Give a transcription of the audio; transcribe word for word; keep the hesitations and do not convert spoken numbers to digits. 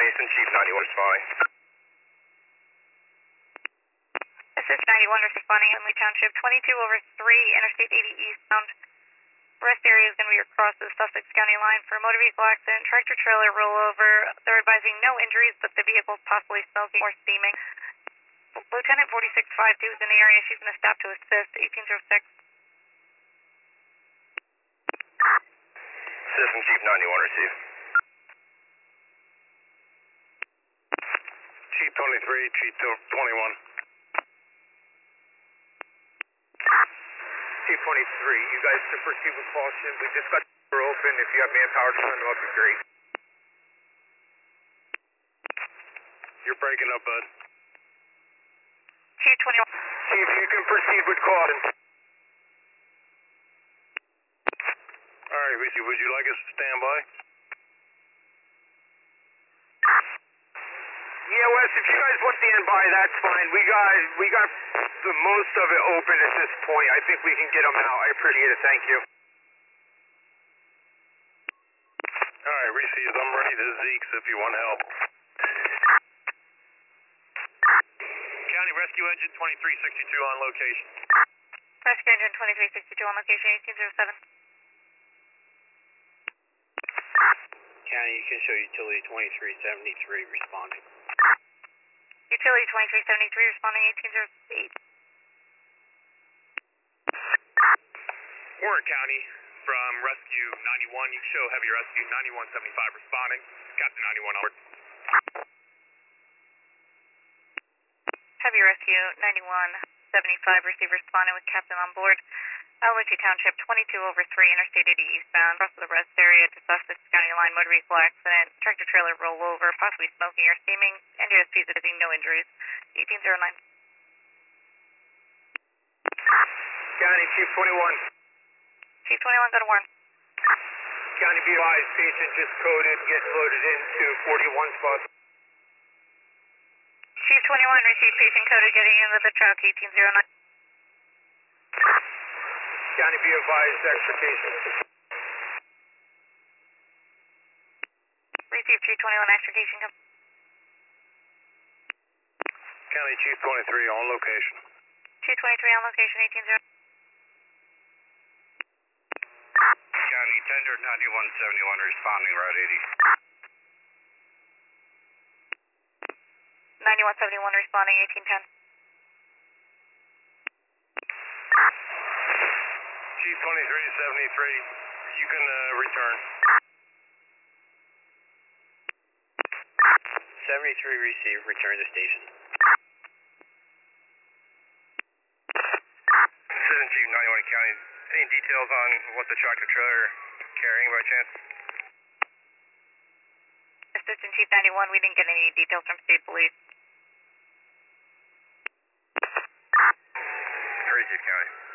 Mason, Chief ninety-one responding. Assist ninety-one responding in Lee Township, twenty-two over three, Interstate eighty eastbound. Rest area is going to be across the Sussex County line for a motor vehicle accident, tractor trailer rollover. They're advising no injuries, but the vehicle is possibly smoking or steaming. Lieutenant forty-six fifty-two is in the area. She's going to stop to assist. eighteen oh six. Assistant Chief ninety-one receive. Chief twenty-three, Chief twenty-one. Chief twenty-three, you guys to proceed with caution. We just got the door open. If you have manpower to turn them up, it'd be great. You're breaking up, bud. Chief twenty-one. Chief, you can proceed with caution. All right, Ricky, would you like us to stand by? Yeah, Wes, if you guys want to stand by, that's fine. We got we got the most of it open at this point. I think we can get them out. I appreciate it. Thank you. All right, Reese, I'm ready to Zeeks if you want help. County Rescue Engine twenty-three sixty-two on location. Rescue Engine twenty-three sixty-two on location, eighteen oh seven. County, you can show utility twenty-three seventy-three responding. Utility twenty-three seventy-three responding, eighteen oh eight. Warren County from Rescue ninety-one. You show heavy rescue ninety-one seventy-five responding. Captain ninety-one onward. Heavy Rescue ninety-one seventy-five, receive responding with Captain on board. Lee Township, twenty-two over three, Interstate eighty eastbound, across the rest area to Sussex County line, motor vehicle accident, tractor trailer rollover, possibly smoking or steaming, N D S P is no injuries, eighteen oh nine. County, Chief twenty-one. Chief twenty-one, go to Warren. County, be advised, patient just coded, getting loaded into forty-one spot. Chief twenty-one, receive patient coded, getting into the truck, eighteen oh nine. County, be advised, extrication. Receive Chief twenty-one, extrication. County, Chief twenty-three on location. Chief twenty-three on location, eighteen oh. County, tender ninety-one seventy-one responding, Route eighty. ninety-one seventy-one responding, eighteen ten. Chief twenty-three seventy-three, you can uh, return. seventy-three receive, return to station. Assistant Chief ninety-one County, any details on what the tractor trailer carrying by chance? Assistant Chief ninety-one, we didn't get any details from State Police. Receive County.